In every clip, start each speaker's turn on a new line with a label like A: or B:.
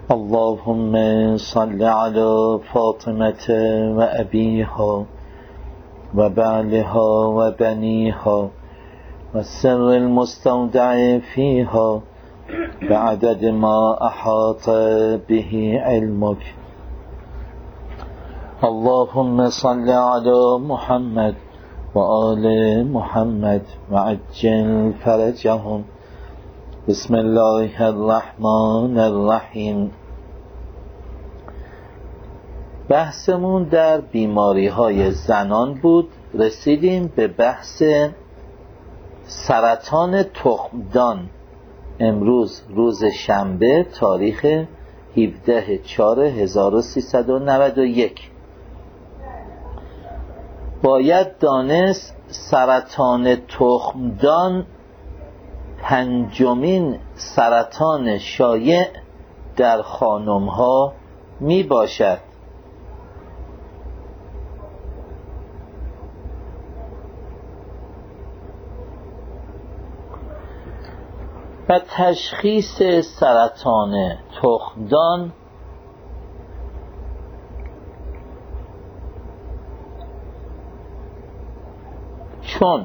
A: اللهم صل على فاطمة وأبيها وبعلها وبنيها والسر المستودع فيها بعدد ما أحاط به علمك. اللهم صل على محمد وآل محمد وعجل فرجهم. بسم الله الرحمن الرحیم. بحثمون در بیماری های زنان بود. رسیدیم به بحث سرطان تخمدان. امروز روز شنبه تاریخ 17/4/1391. باید دانست سرطان تخمدان 5مین سرطان شایع در خانم ها می باشد و تشخیص سرطان تخمدان چون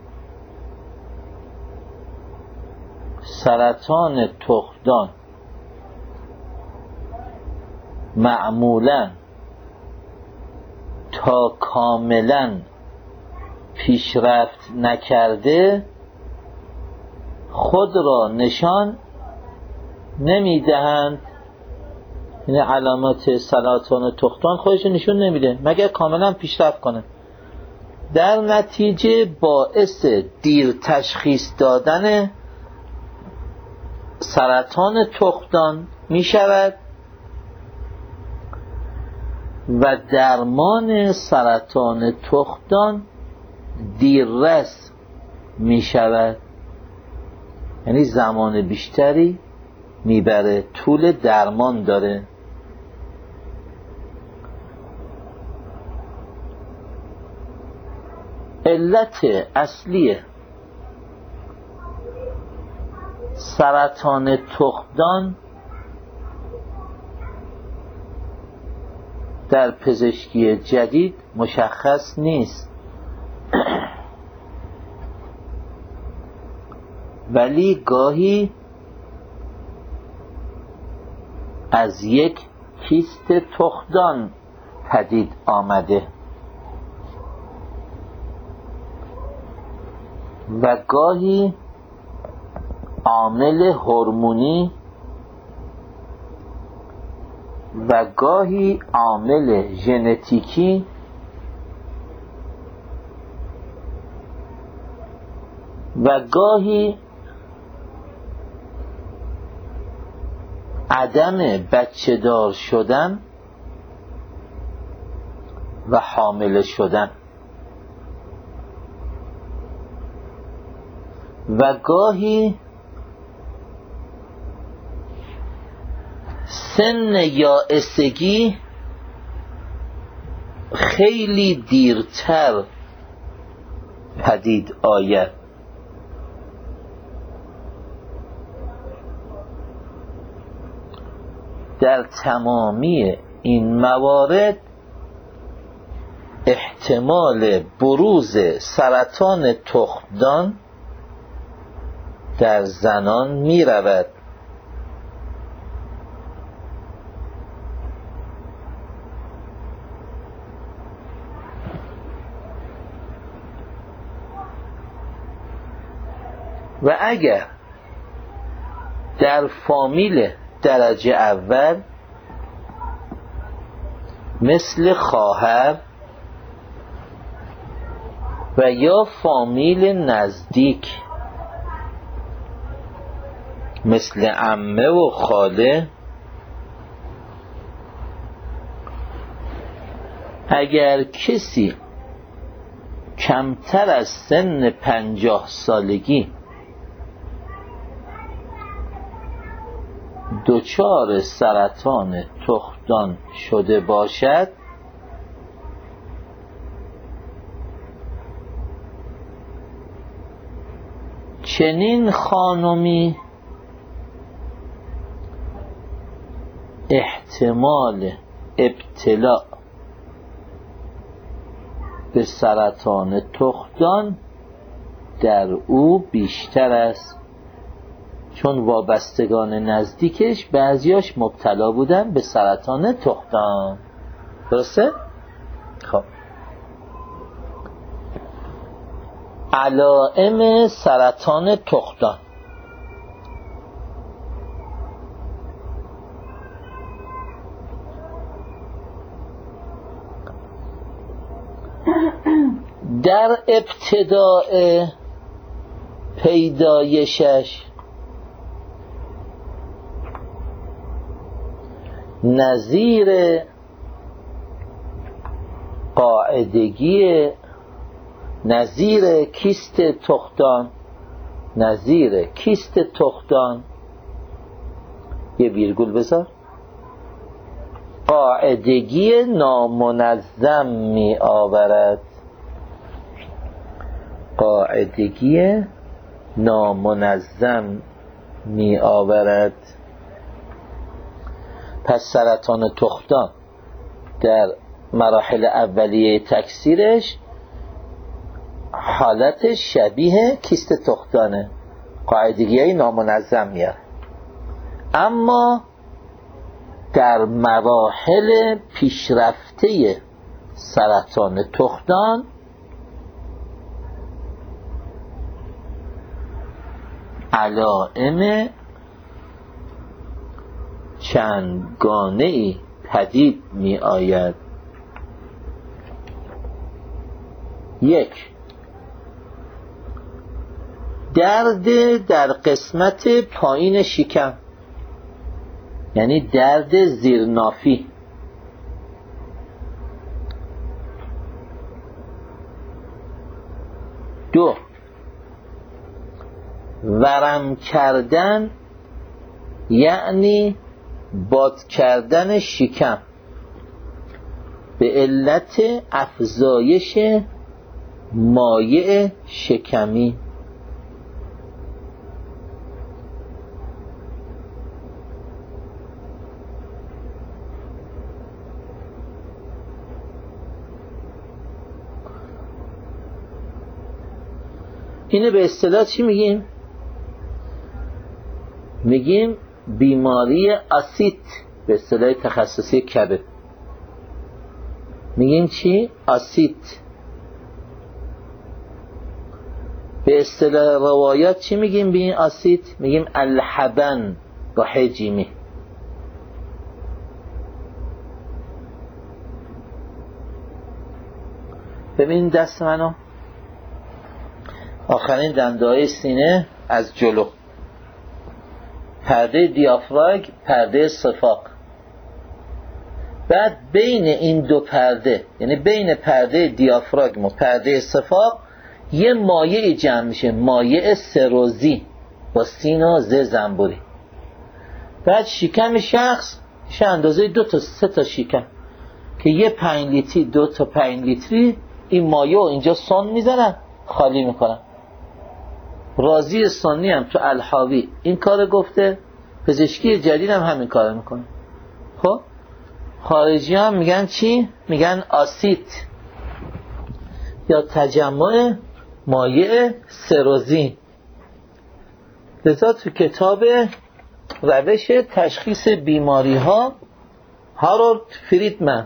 A: سرطان تخمدان معمولاً تا کاملاً پیشرفت نکرده خود را نشان نمیدهند. این علامات سرطان تخمدان خودش نشون نمیده مگر کاملا پیشرفت کنه. در نتیجه باعث دیر تشخیص دادن سرطان تخمدان می شود و درمان سرطان تخمدان دیررس می شود، یعنی زمان بیشتری میبره، طول درمان داره. علت اصلی سرطان تخمدان در پزشکی جدید مشخص نیست، ولی گاهی از یک کیست تخمدان پدید آمده و گاهی عامل هورمونی و گاهی عامل ژنتیکی و گاهی عدم بچه دار شدن و حامله شدن و گاهی سن یائسگی خیلی دیرتر پدید آید. در تمامی این موارد احتمال بروز سرطان تخمدان در زنان می رود. و اگر در فامیل درجه اول مثل خواهر و یا فامیل نزدیک مثل عمه و خاله اگر کسی کمتر از سن 50 سالگی دچار سرطان تخمدان شده باشد، چنین خانمی احتمال ابتلا به سرطان تخمدان در او بیشتر است، چون وابستگان نزدیکش بعضیاش مبتلا بودن به سرطان تخمدان. درسته؟ خب علائم سرطان تخمدان. در ابتداء پیدایشش نظیر قاعدگی، نظیر کیست تخمدان، نظیر کیست تخمدان، یه ویرگول بذار، قاعدگی نامنظم می آورد. قاعدگی نامنظم می آورد. پس سرطان تخمدان در مراحل اولیه تکثیرش حالت شبیه کیست تخمدانه، قاعدگی های نامنظم میاره. اما در مراحل پیشرفته سرطان تخمدان علائم چندگانه‌ای پدید می آید. 1. درد در قسمت پایین شکم، یعنی درد زیرنافی. 2. ورم کردن، یعنی باد کردن شکم به علت افزایش مایع شکمی. 'اینه به اصطلاح چی میگیم؟ میگیم بیماری آسیت، به اصطلاح تخصصی کبد میگیم چی؟ آسیت. به اصطلاح روایات چی میگیم به این آسیت؟ میگیم الحبن با حجیمی. ببین دست منو، آخرین دنده‌های سینه از جلو، پرده دیافراگم، پرده صفاق. بعد بین این دو پرده، یعنی بین پرده دیافراگم و پرده صفاق، یه مایع جمع میشه، مایع سروزی با سین و ز زنبوری. بعد شکم شخص میشه اندازه 2 تا 3 تا شکم که یه 5 لیتری 2 تا 5 لیتری این مایع اینجا سن میزنن، خالی میکنن. رازی سنی هم تو الحاوی این کار گفته، پزشکی جدید هم همین کار میکنه. خب خارجی هم میگن چی؟ میگن آسیت یا تجمع مایع سروزی. لذا تو کتاب روش تشخیص بیماری ها هارولد فریدمن،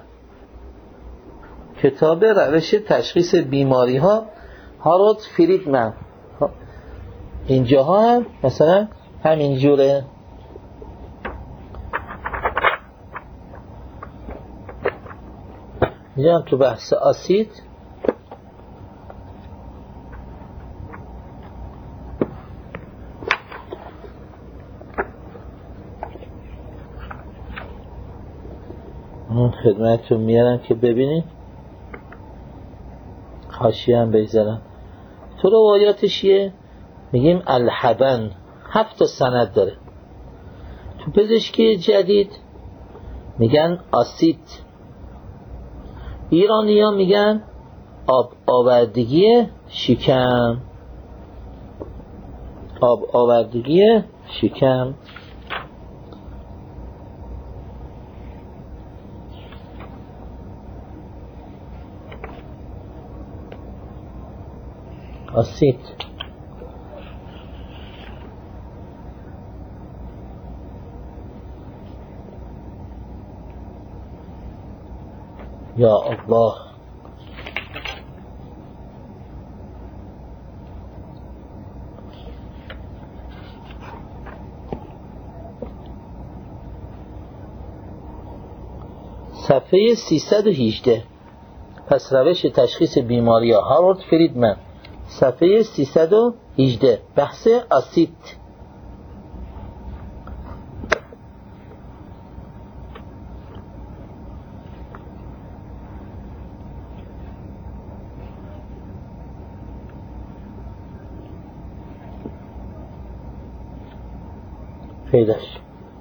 A: کتاب روش تشخیص بیماری ها هارولد فریدمن، اینجاها هم مثلا همین جوره. اینجا هم تو بحث آسید خدمتتون میارم که ببینید، حاشیه هم بگذارم. تو روایاتش یه میگیم الحبن 7 تا سند داره. تو پزشکی جدید میگن آسید. ایرانی ها میگن آب آوردگی شکم، آب آوردگی شکم. آسید. یا الله. صفحه 318. پس روش تشخیص بیماری ها، هارولد فریدمن، صفحه 318، بحث آسید. پیداش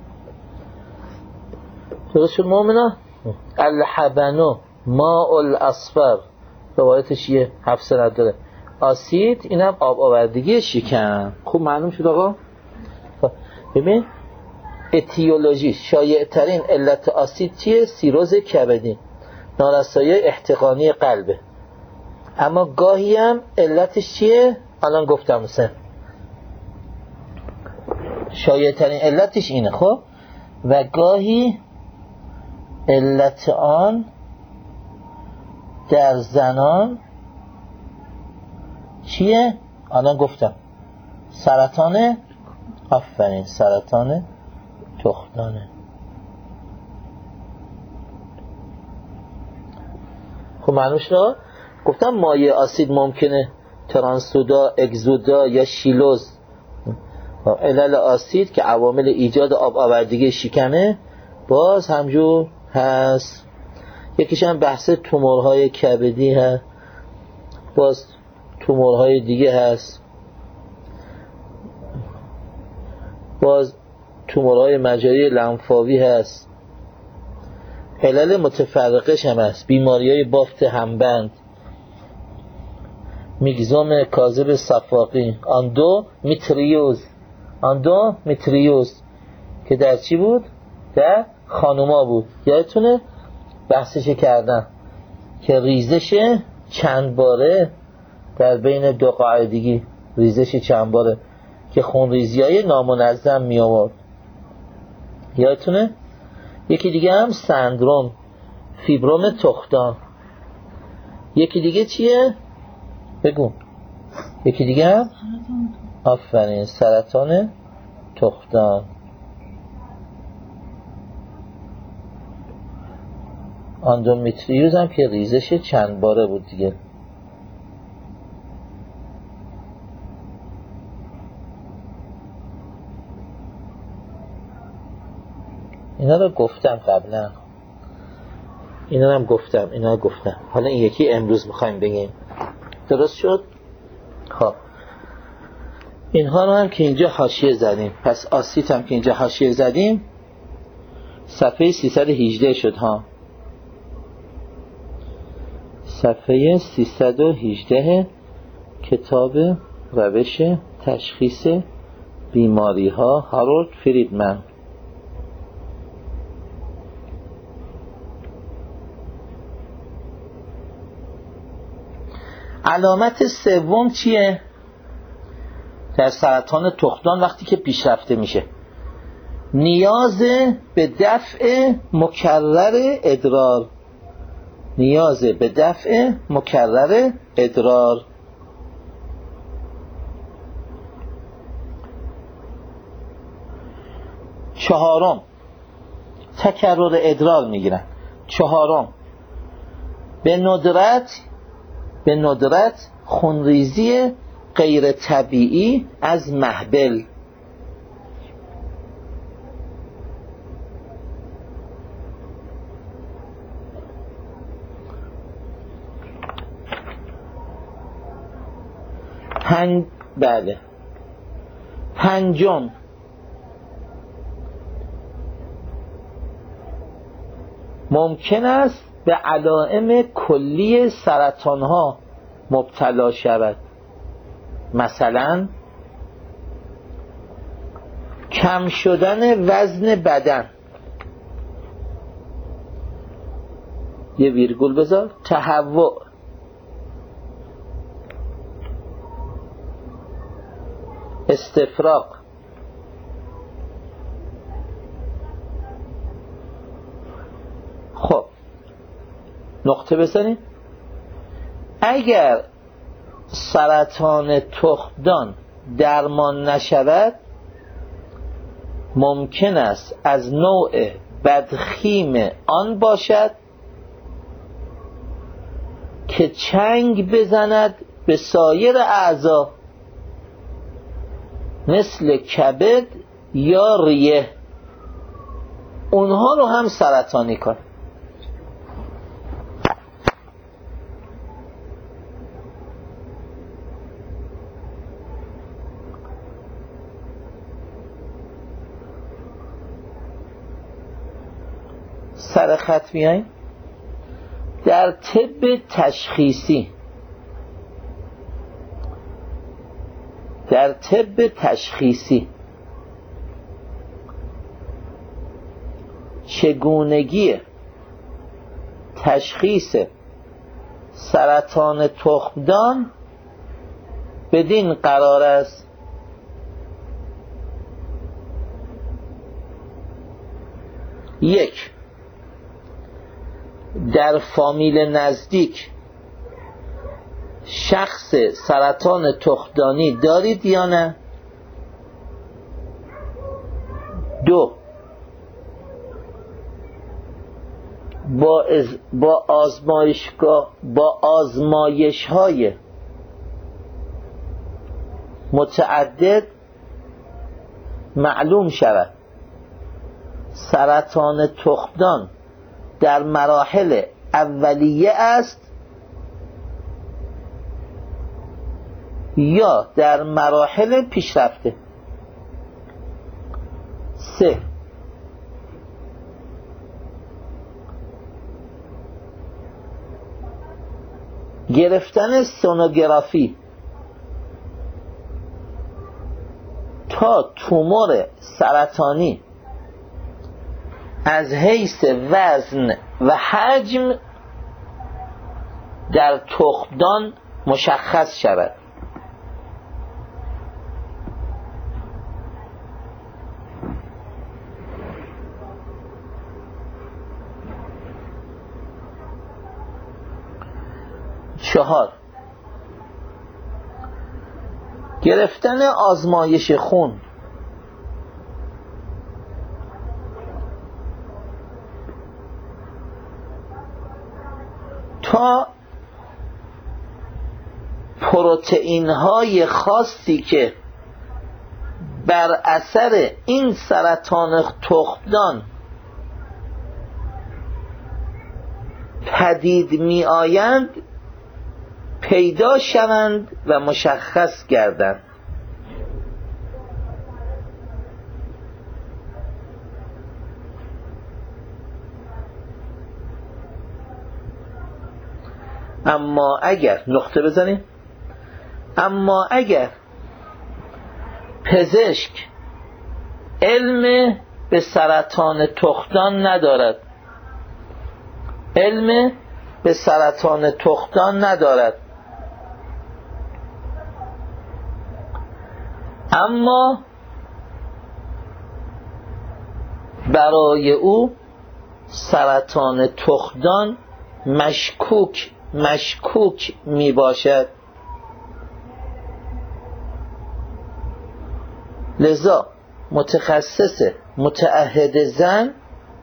A: درست شد مومنا. الحبنو ماء الاصفر، روایتش یه 7 سند داره. آسید اینم آب آوردگی شکم. خوب معلوم شد آقا. ببین اتیولوژی، شایع ترین علت آسید چیه؟ سیروز کبدی، نارسایی احتقانی قلبه. اما گاهی هم علتش چیه؟ الان گفتم مثلا شایع ترین علتش اینه. خب و گاهی علت آن در زنان چیه؟ الان گفتم سرطان، آفرین، سرطان تخمدانه. خب معلوم شد. گفتم مایع آسید ممکنه ترانسودا، اگزودا یا شیلوز. علل آسید که عوامل ایجاد آب آوردگی شکمه باز همجور هست. یکیش هم بحث تومورهای کبدی هست، باز تومورهای دیگه هست، باز تومورهای مجاری لنفاوی هست. علل متفرقش هم هست، بیماریهای بافت همبند، میگزوم کاذب صفاقی، اندومتریوز که در چی بود؟ در خانوما بود. یادتونه بحثش کردن که ریزش چند باره در بین دو قاعدگی، ریزش چند باره که خونریزی‌های نامنظم می آورد. یادتونه؟ یکی دیگه هم سندروم فیبروم تخمدان. یکی دیگه چیه؟ بگو. یکی دیگه هم آفرین، سرطان تخمدان. اندومتریوز هم که ریزش چند باره بود دیگه. اینا رو گفتم قبلا، اینا هم گفتم. حالا این یکی امروز میخوایم بگیم. درست شد؟ خب اینها رو هم که اینجا حاشیه زدیم. پس آسید هم که اینجا حاشیه زدیم، صفحه 318 شد ها. صفحه 318 کتاب روش تشخیص بیماری ها، هارولد فریدمن. علامت سوم چیه؟ در سرطان تخمدان وقتی که پیشرفته میشه، نیاز به دفع مکرر ادرار. نیاز به دفع مکرر ادرار. چهارم، تکرر ادرار میگیرن. چهارم، به ندرت خونریزی غیر طبیعی از محبل. پنجم، ممکن است به علائم کلی سرطان ها مبتلا شود. مثلا کم شدن وزن بدن، یه ویرگول بذار، تهوع، استفراغ. خب نقطه بزنیم. اگر سرطان تخمدان درمان نشود، ممکن است از نوع بدخیم آن باشد که چنگ بزند به سایر اعضا مثل کبد یا ریه، اونها رو هم سرطانی کنه. سر خط میاییم. در طب تشخیصی چگونگی تشخیص سرطان تخمدان بدین قرار است: 1. در فامیل نزدیک شخص سرطان تخمدانی دارید یا نه؟ 2. با آزمایش‌های متعدد معلوم شود سرطان تخمدان در مراحل اولیه است یا در مراحل پیشرفته. 3. گرفتن سونوگرافی تا تومور سرطانی از حیث وزن و حجم در تخمدان مشخص شود. چهار، گرفتن آزمایش خون تا پروتئین های خاصی که بر اثر این سرطان تخمدان پدید می آیند پیدا شوند و مشخص گردند. اما اگر نقطه بزنیم، اما اگر پزشک علم به سرطان تخمدان ندارد، علم به سرطان تخمدان ندارد، اما برای او سرطان تخمدان مشکوک می باشد، لذا متخصص متعهد زن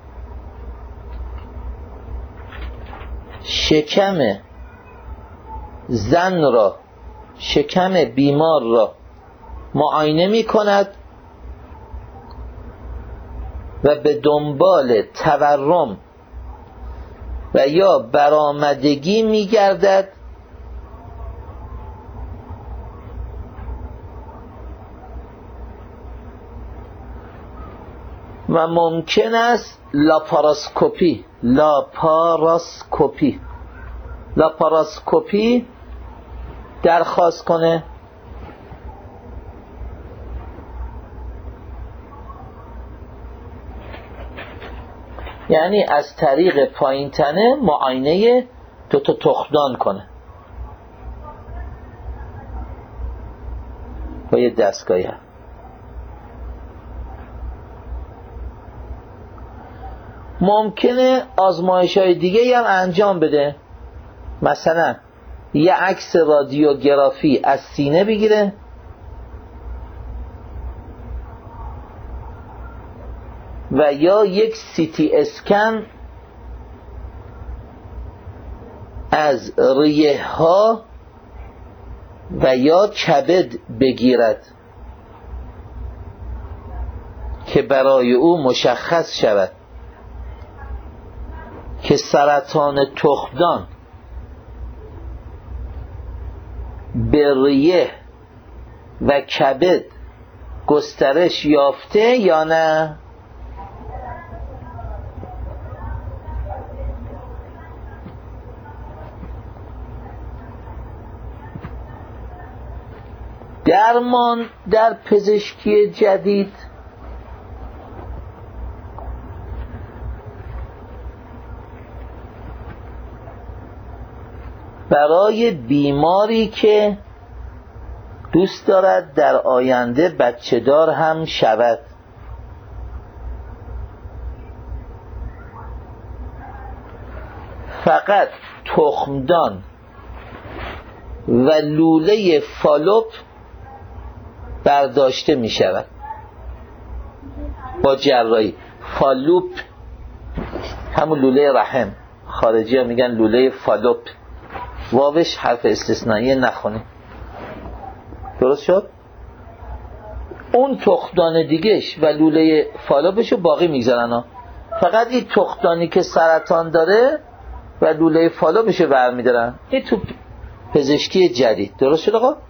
A: شکم زن را، شکم بیمار را معاینه می کند و به دنبال تورم و یا برآمدگی می گردد و ممکن است لاپاراسکوپی درخواست کنه یعنی از طریق پایین تنه معاینه تخمدان کنه. با یه دستگاهی هست. ممکنه آزمایش‌های دیگه هم انجام بده، مثلا یه عکس رادیوگرافی از سینه بگیره و یا یک CT اسکن از ریه ها و یا کبد بگیرد که برای او مشخص شود که سرطان تخمدان به ریه و کبد گسترش یافته یا نه. درمان در پزشکی جدید برای بیماری که دوست دارد در آینده بچه دار هم شود، فقط تخمدان و لوله فالوپ برداشته می شود با جراحی. فالوپ همون لوله رحم، خارجی ها میگن لوله فالوپ، واوش حرف استثنایی نخونی. درست شد؟ اون تخمدان دیگهش و لوله فالوپشو باقی میگذارن ها. فقط این تخمدانی که سرطان داره و لوله فالوپشو برمیدارن. این تو پزشکی جدید. درست شد آقا؟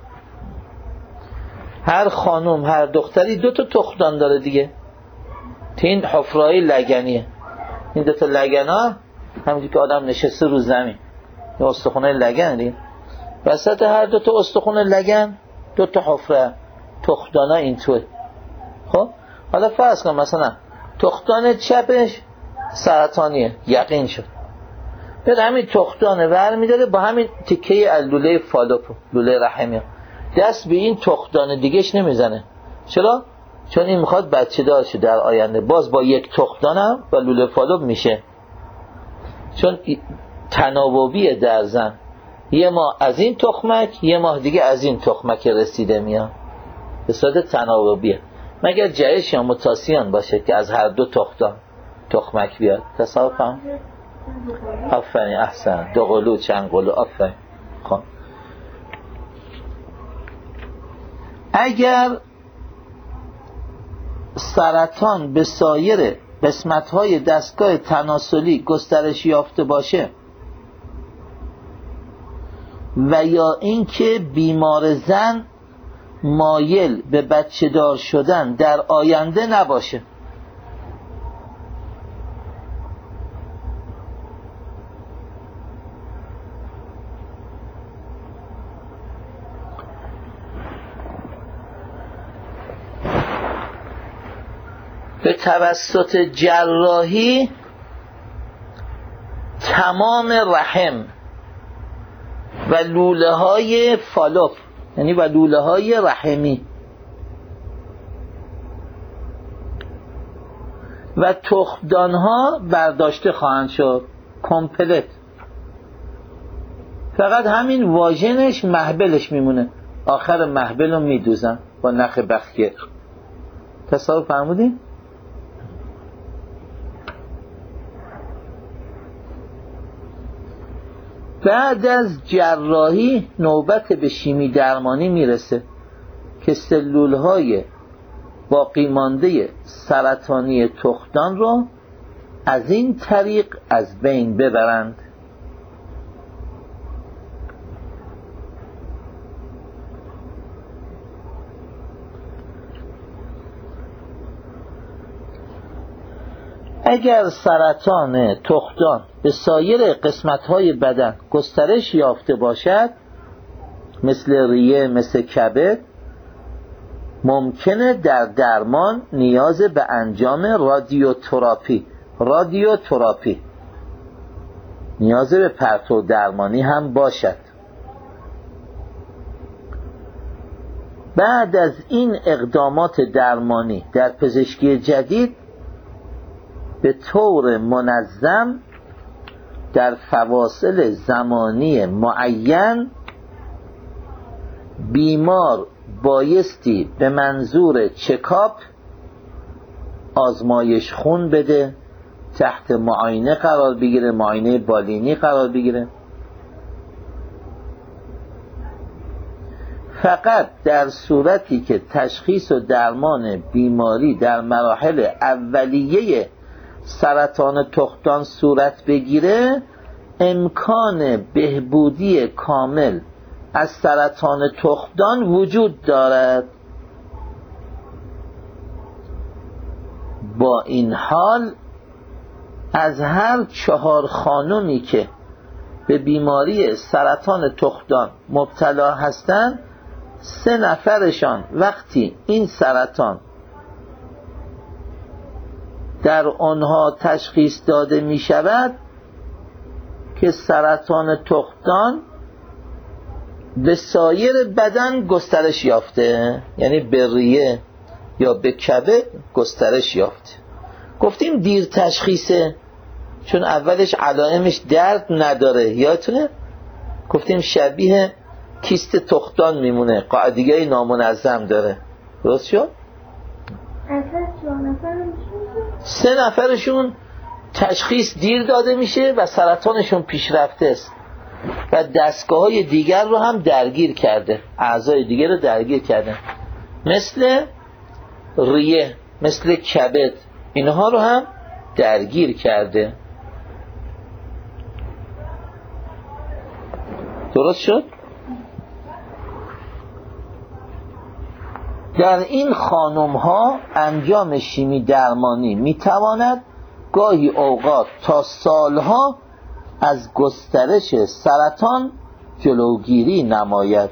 A: هر خانوم هر دختری 2 تا تخمدان داره دیگه. این حفره‌های لگنیه. این 2 تا لگنا همونجوری که آدم نشسته رو زمین، این استخوان لگن دیگه. وسط هر 2 تا استخوان لگن 2 تا حفره، تخمدانا اینطور. خب حالا فرض کن مثلا تخمدان چپش سرطانیه، یقین شد. بعد همین تخمدان برمی‌داره با همین تیکه از لوله فالوپ، لوله رحمی، دست به این تخمدان دیگهش نمیزنه. چرا؟ چون این میخواد بچه دار شه در آینده، باز با یک تخمدان هم و لوله فالوپ میشه. چون تناوبیه در زن، یه ماه از این تخمک یه ماه دیگه از این تخمک رسیده میاد، به صورت تناوبیه. مگر جهش یا متاسیان باشه که از هر 2 تخمک بیاد. تصور فهم؟ آفرین، احسن، 2 قلو چند قلو، آفرین. خب اگر سرطان به سایر قسمت‌های دستگاه تناسلی گسترش یافته باشه و یا اینکه بیمار زن مایل به بچه دار شدن در آینده نباشه، به توسط جراحی تمام رحم و لوله های فالوپ، یعنی و لوله های رحمی و تخمدان ها برداشته خواهند شد کامپلت. فقط همین واژنش محبلش میمونه، آخر محبل رو میدوزن با نخ بخیه. تصور فرمودین؟ بعد از جراحی نوبت به شیمی درمانی میرسه که سلولهای باقی مانده سرطانی تخمدان رو از این طریق از بین ببرند. اگر سرطان تخمدان به سایر قسمت‌های بدن گسترش یافته باشد، مثل ریه، مثل کبد، ممکنه در درمان نیاز به انجام رادیوتراپی نیاز به پرتو درمانی هم باشد. بعد از این اقدامات درمانی در پزشکی جدید به طور منظم در فواصل زمانی معین بیمار بایستی به منظور چکاپ آزمایش خون بده، تحت معاینه قرار بگیره، معاینه بالینی قرار بگیره. فقط در صورتی که تشخیص و درمان بیماری در مراحل اولیه سرطان تخمدان صورت بگیره، امکان بهبودی کامل از سرطان تخمدان وجود دارد. با این حال از هر 4 خانمی که به بیماری سرطان تخمدان مبتلا هستند 3 نفرشان وقتی این سرطان در آنها تشخیص داده می شود که سرطان تخمدان به سایر بدن گسترش یافته، یعنی به ریه یا به کبد گسترش یافته. گفتیم دیر تشخیصه چون اولش علائمش درد نداره، یادتونه؟ گفتیم شبیه کیست تخمدان میمونه، قاعدگی نامنظم داره. درست شد؟ 3 نفرشون تشخیص دیر داده میشه و سرطانشون پیشرفته است و دستگاه های دیگر رو هم درگیر کرده، اعضای دیگر رو درگیر کرده، مثل ریه، مثل کبد، اینها رو هم درگیر کرده. درست شد؟ در این خانم ها انجام شیمی درمانی میتواند گاهی اوقات تا سالها از گسترش سرطان جلوگیری نماید،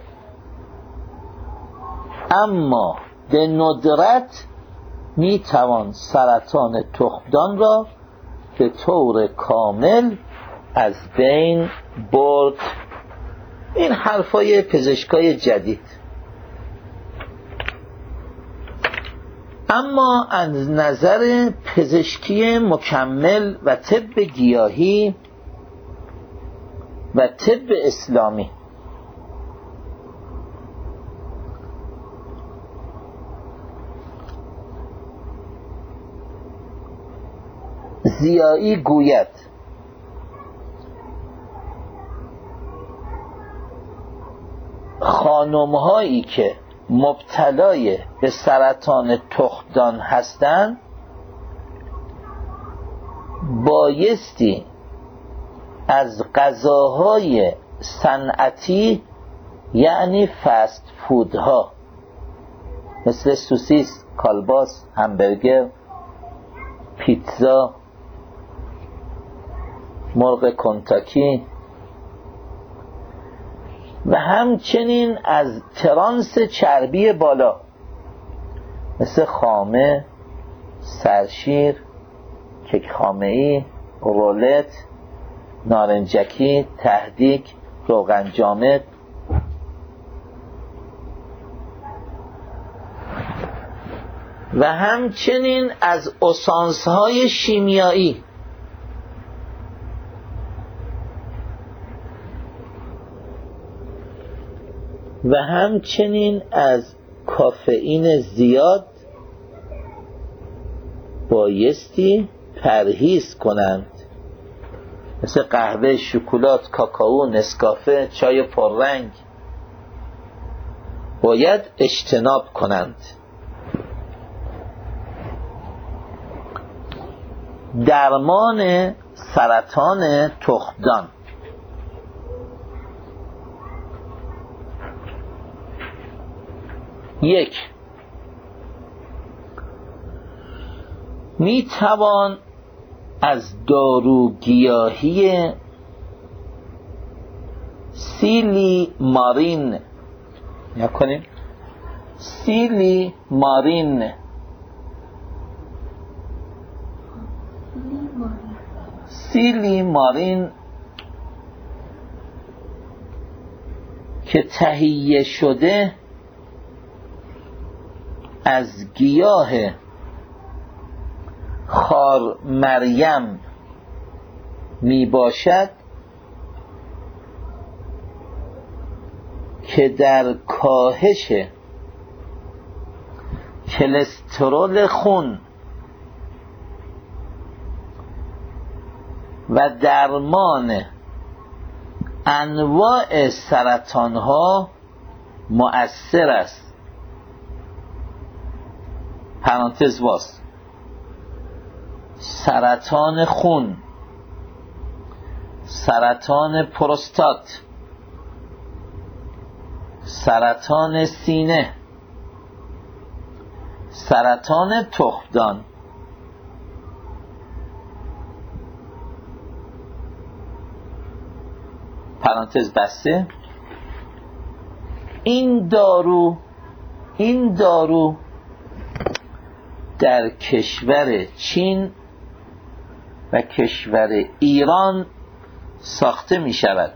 A: اما به ندرت میتوان سرطان تخمدان را به طور کامل از بین برد. این حرفای پزشکای جدید. اما از نظر پزشکی مکمل و طب گیاهی و طب اسلامی ضیایی گوید خانم‌هایی که مبتلای به سرطان تخمدان هستند بایستی از غذاهای صنعتی، یعنی فست فودها مثل سوسیس، کالباس، همبرگر، پیتزا، مرغ کنتاکی و همچنین از ترانس چربی بالا مثل خامه، سرشیر، کیک خامه‌ای، رولت، نارنجکی، تهدیک، روغن جامد و همچنین از اسانس‌های شیمیایی و همچنین از کافئین زیاد بایستی پرهیز کنند، مثل قهوه، شکلات، کاکائو، نسکافه، چای پررنگ باید اجتناب کنند. درمان سرطان تخمدان. یک، می توان از داروگیاهی سیلی مارین نکنیم سیلی مارین که تهیه شده از گیاه خار مریم می باشد که در کاهش کلسترول خون و درمان انواع سرطان ها مؤثر است. پرانتز باز. سرطان خون، سرطان پروستات، سرطان سینه، سرطان تخمدان، پرانتز بسته. این دارو در کشور چین و کشور ایران ساخته می شود.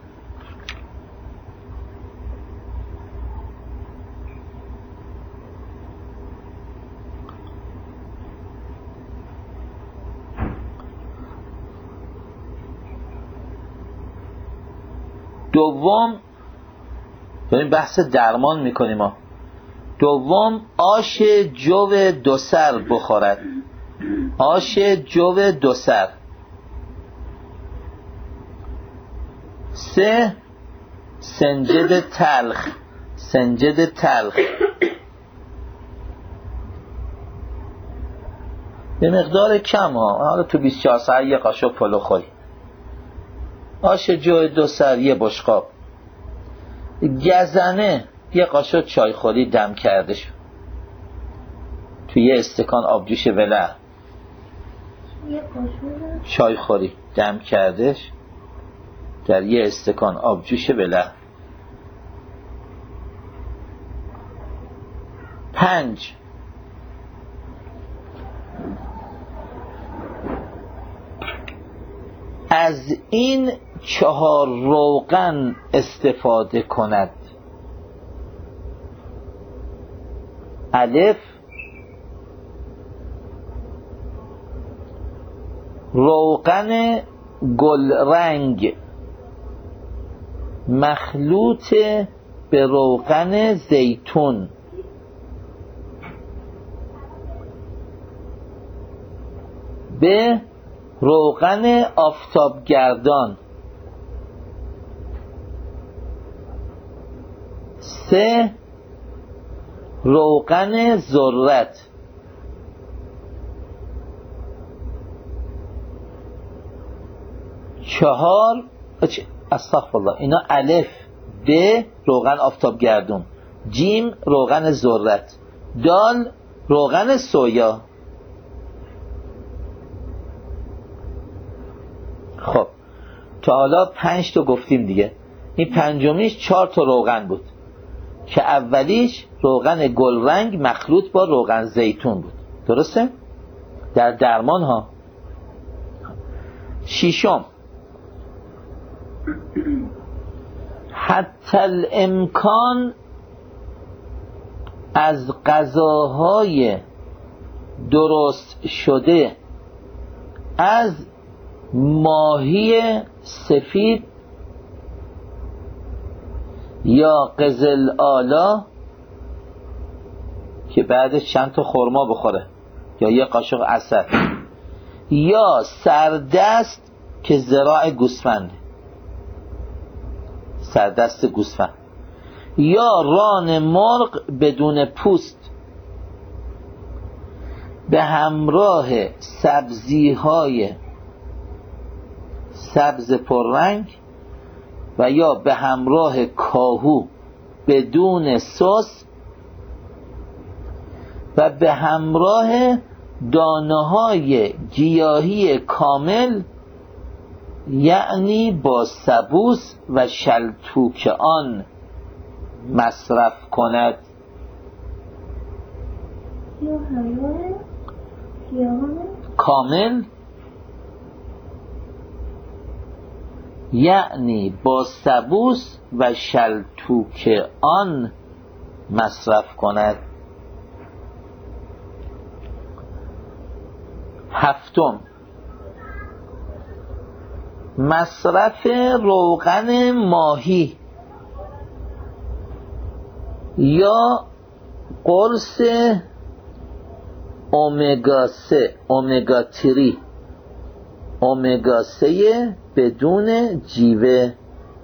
A: دوم، داریم بحث درمان میکنیم ما. دوم، آش جو دو سر بخورد. آش جو دو سر. 3. سنجد تلخ. سنجد تلخ به مقدار کم ها. حالا تو 24 ساعت یه قاشق پلو خوری. آش جو دو سر یه بشقاب. گزنه یه قاشق چای خوری دم کرده شد تو یه استکان آبجوش ولع. چای خوری دم کردش در یه استکان آبجوش ولع. 5. از این 4 روغن استفاده کند. الف، روغن گلرنگ مخلوط به روغن زیتون. به روغن آفتابگردان. 3. روغن ذرت. 4. استغفرالله، اینا الف. ب روغن آفتابگردون. جیم روغن ذرت. دال روغن سویا. خب تا حالا 5 تا گفتیم دیگه. این پنجمیش 4 تا روغن بود که اولیش روغن گلرنگ مخلوط با روغن زیتون بود. درسته؟ در درمان ها. 6. حتی الامکان از غذاهای درست شده از ماهی سفید یا قزل آلا که بعدش چند تا خرما بخوره یا یه قاشق عسل، یا سردست که ذراع گوسفند، سردست گوسفند، یا ران مرغ بدون پوست به همراه سبزی‌های سبز پررنگ و یا به همراه کاهو بدون سس و به همراه دانه‌های گیاهی کامل، یعنی با سبوس و شلتوک آن مصرف کند. کامل یعنی با سبوس و شلتوک آن مصرف کند. هفتم، مصرف روغن ماهی یا قرص اومگا 3 اومگا 3 اومگا 3 بدون جیوه.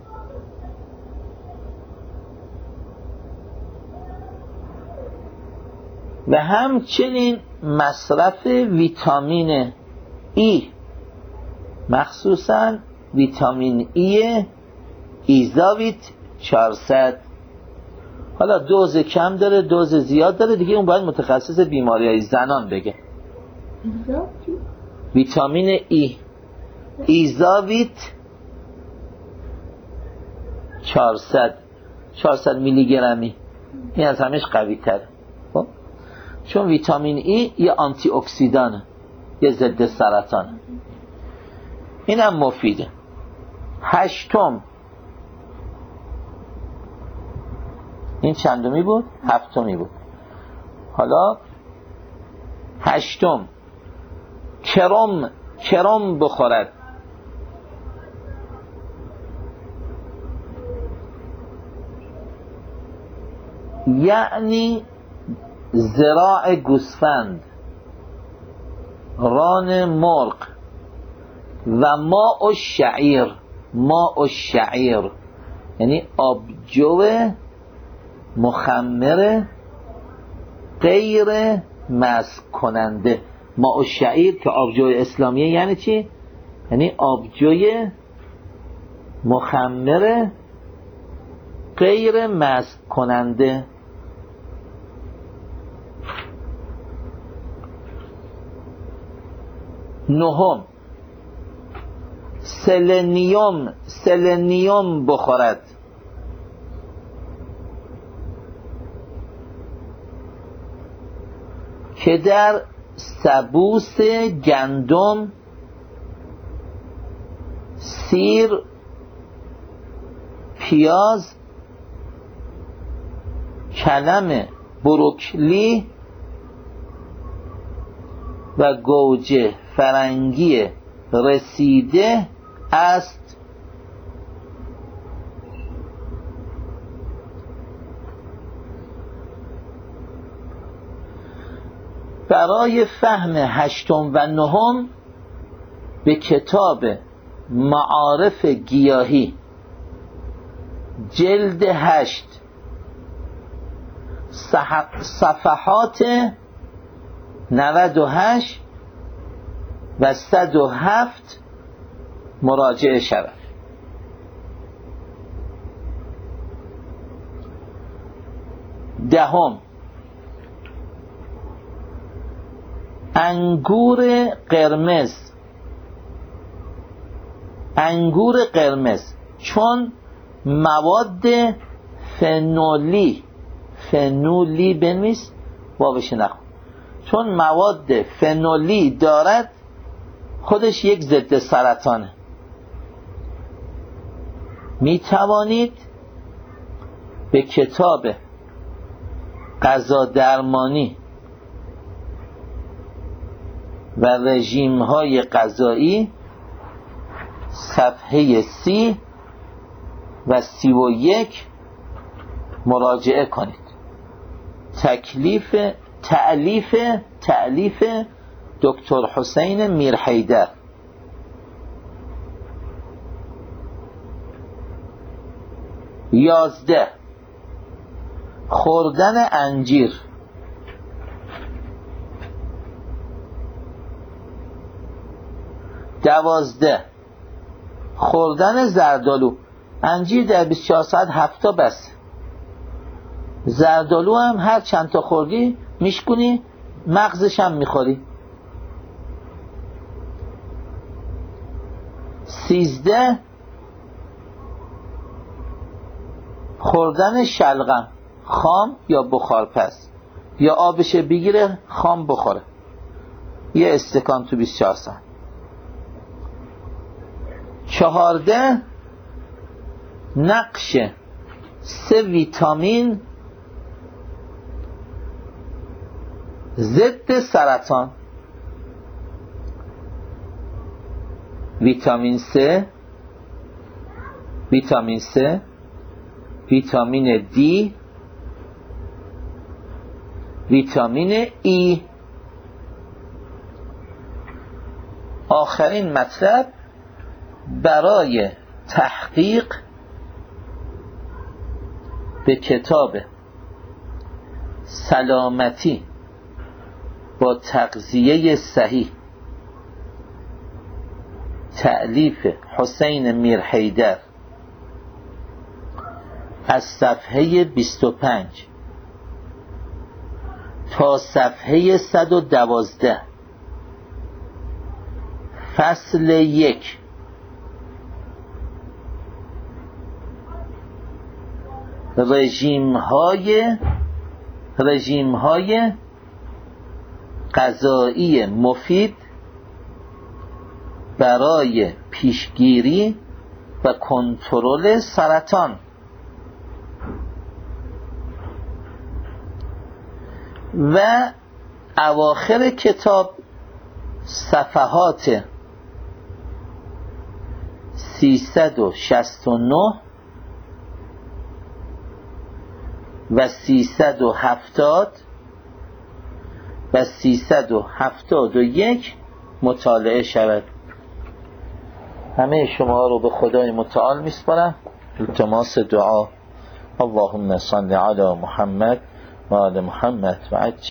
A: و همچنین مصرف ویتامین ای، مخصوصا ویتامین ای ایزاویت 400. حالا دوز کم داره، دوز زیاد داره دیگه، اون باید متخصص بیماری‌های زنان بگه. ویتامین ای ایزاویت 400 میلی گرمی، این از همش قوی تره. خب چون ویتامین ای یه آنتی اکسیدانه، یه ضد سرطانه، اینم مفیده. هشتم، این چندمی بود؟ هفتمی بود. حالا هشتم، کرم بخورد. یعنی ذراع گوسفند، ران مرغ و ماء الشعیر، یعنی آبجو مخمر غیر مسک کننده. ماء الشعیر که آبجو اسلامیه یعنی چی؟ یعنی آبجوی مخمر غیر مسک کننده. نهم، سلنیوم بخورد. که در سبوس گندم، سیر، پیاز، کلم بروکلی و گوجه فرنگی رسیده است. برای فهم هشتم و نهم به کتاب معارف گیاهی جلد 8 صفحات 98 و 107 مراجعه شود. دهم، انگور قرمز چون مواد فنولی بنویس واوش نخون، چون مواد فنولی دارد، خودش یک ضد سرطانه. می توانید به کتاب غذا درمانی و رژیم های غذایی صفحه 30 و 31 مراجعه کنید. تألیف دکتر حسین میرحیدر. 11 خوردن انجیر. 12 خوردن زردالو. انجیر در 24 ساعت 7 تا بس. زردالو هم هر چند تا خوردی میشکنی، مغزش هم میخوری. 13 خوردن شلغم، خام یا بخارپز، یا آبش بگیره خام بخوره، یه استکان تو 24 ساعت. 14 نقش 3 ویتامین ضد سرطان ویتامین C، ویتامین C، ویتامین D، ویتامین E. آخرین مطلب برای تحقیق به کتاب سلامتی با تغذیه صحیح تألیف حسین میرحیدر از صفحه 25 تا صفحه 112 فصل 1 رژیم های غذایی مفید برای پیشگیری و کنترل سرطان و اواخر کتاب صفحات 369 و 370 و 371 مطالعه شود. همه شما رو به خدای متعال میسپارم. التماس دعا. اللهم صل علی محمد و آل محمد و عجل